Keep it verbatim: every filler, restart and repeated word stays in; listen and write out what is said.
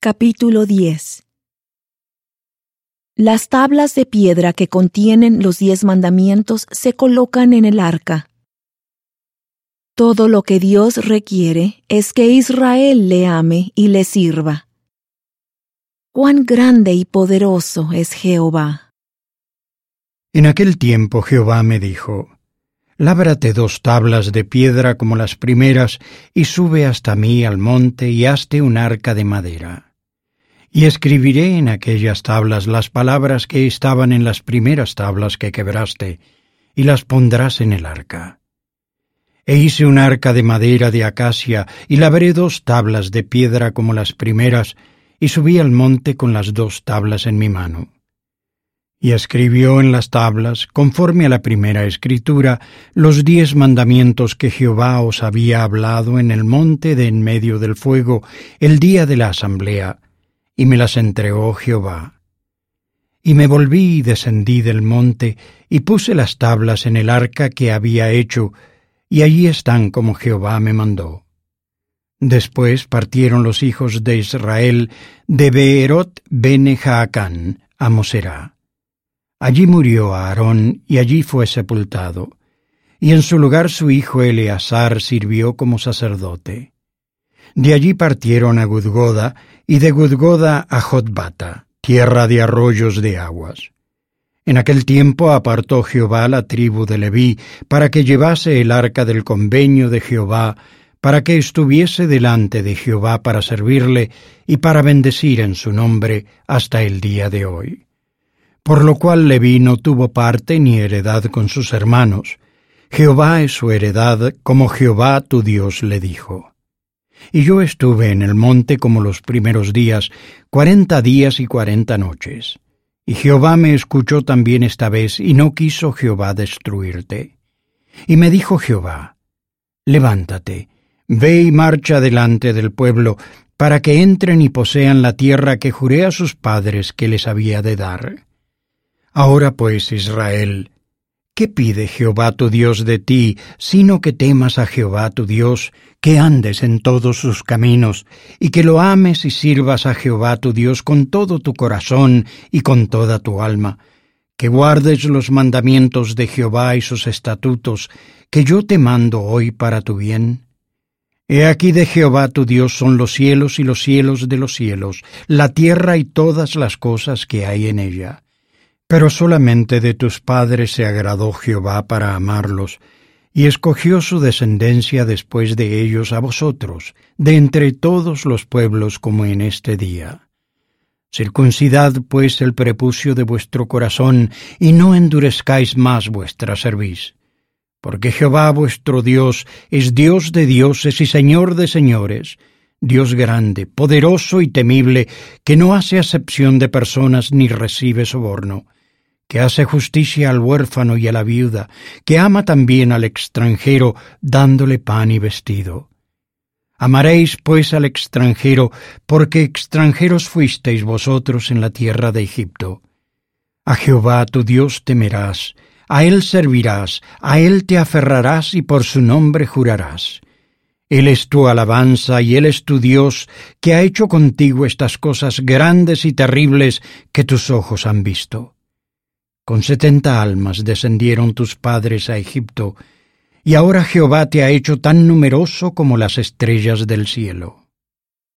Capítulo diez. Las tablas de piedra que contienen los diez mandamientos se colocan en el arca. Todo lo que Dios requiere es que Israel le ame y le sirva. ¡Cuán grande y poderoso es Jehová! En aquel tiempo Jehová me dijo: Lábrate dos tablas de piedra como las primeras, y sube hasta mí al monte y hazte un arca de madera. Y escribiré en aquellas tablas las palabras que estaban en las primeras tablas que quebraste, y las pondrás en el arca. E hice un arca de madera de acacia, y labré dos tablas de piedra como las primeras, y subí al monte con las dos tablas en mi mano. Y escribió en las tablas, conforme a la primera escritura, los diez mandamientos que Jehová os había hablado en el monte de en medio del fuego, el día de la asamblea, y me las entregó Jehová. Y me volví y descendí del monte, y puse las tablas en el arca que había hecho, y allí están como Jehová me mandó. Después partieron los hijos de Israel de Beerot bene Jaacán a Moserá. Allí murió Aarón, y allí fue sepultado, y en su lugar su hijo Eleazar sirvió como sacerdote. De allí partieron a Gudgoda, y de Gudgoda a Jotbata, tierra de arroyos de aguas. En aquel tiempo apartó Jehová la tribu de Leví, para que llevase el arca del convenio de Jehová, para que estuviese delante de Jehová para servirle, y para bendecir en su nombre hasta el día de hoy. Por lo cual Leví no tuvo parte ni heredad con sus hermanos. Jehová es su heredad, como Jehová tu Dios le dijo. Y yo estuve en el monte como los primeros días, cuarenta días y cuarenta noches. Y Jehová me escuchó también esta vez, y no quiso Jehová destruirte. Y me dijo Jehová: Levántate, ve y marcha delante del pueblo, para que entren y posean la tierra que juré a sus padres que les había de dar. Ahora pues, Israel, ¿qué pide Jehová tu Dios de ti, sino que temas a Jehová tu Dios, que andes en todos sus caminos, y que lo ames y sirvas a Jehová tu Dios con todo tu corazón y con toda tu alma, que guardes los mandamientos de Jehová y sus estatutos, que yo te mando hoy para tu bien? He aquí de Jehová tu Dios son los cielos y los cielos de los cielos, la tierra y todas las cosas que hay en ella. Pero solamente de tus padres se agradó Jehová para amarlos, y escogió su descendencia después de ellos a vosotros, de entre todos los pueblos como en este día. Circuncidad pues el prepucio de vuestro corazón, y no endurezcáis más vuestra cerviz. Porque Jehová vuestro Dios es Dios de dioses y Señor de señores, Dios grande, poderoso y temible, que no hace acepción de personas ni recibe soborno, que hace justicia al huérfano y a la viuda, que ama también al extranjero, dándole pan y vestido. Amaréis pues al extranjero, porque extranjeros fuisteis vosotros en la tierra de Egipto. A Jehová tu Dios temerás, a él servirás, a él te aferrarás y por su nombre jurarás. Él es tu alabanza y él es tu Dios, que ha hecho contigo estas cosas grandes y terribles que tus ojos han visto. Con setenta almas descendieron tus padres a Egipto, y ahora Jehová te ha hecho tan numeroso como las estrellas del cielo.